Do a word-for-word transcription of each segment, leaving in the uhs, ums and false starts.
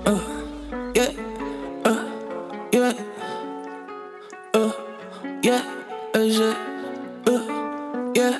uh, yeah, uh, yeah, uh, yeah, yeah, uh, yeah.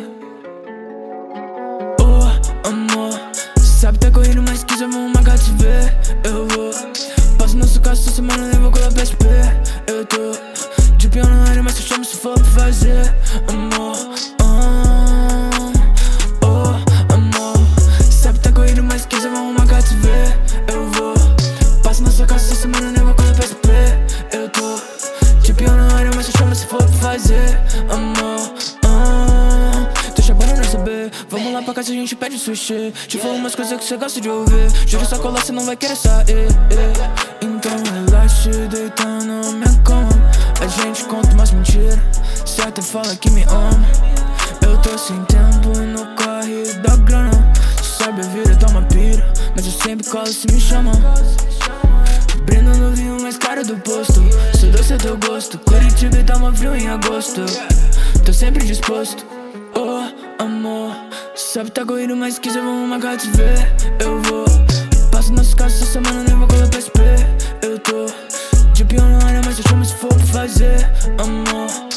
Oh, amor, sabe tá correndo, mas quiser uma gata te ver. Eu vou, passo nosso caso essa semana, nem vou colar P S P. Eu tô de pior na área, mas eu chamo se for pra fazer, amor. Oh, oh, amor, sabe tá correndo, mas quiser uma gata te ver. Eu vou, passo na sua casa essa semana, nem vou colar P S P. Eu tô de pior na área, mas eu chamo se for pra fazer, amor. Oh, tô chamando pra saber. Vamos lá pra casa, a gente pede sushi. Te falo umas coisas que cê gosta de ouvir. Juro só colar, cê não vai querer sair. Então relaxa, deitando na minha cama. A gente conta umas mentiras. Cê até fala que me ama. Eu tô sem tempo no corre da grana. Sabe a vida tá uma pira, mas eu sempre colo se me chamam. Brindo no vinho mais caro do posto. Sou doce é teu gosto. Curitiba tá uma frio em agosto. Tô sempre disposto. Oh, amor, sabe tá correndo, mas quiser vamos uma gata te ver. Eu vou, passo nas casas essa semana, nem vou colar P S P. Eu tô de pior na área, mas eu chamo se for pra fazer, amor.